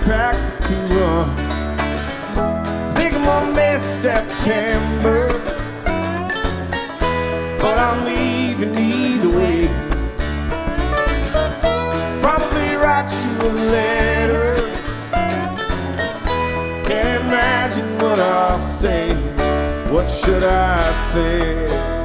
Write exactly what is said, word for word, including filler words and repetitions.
packed to run. Think I'm gonna miss September, but I'm leaving either way. Probably write you a letter. Can't imagine what I'll say. What should I say?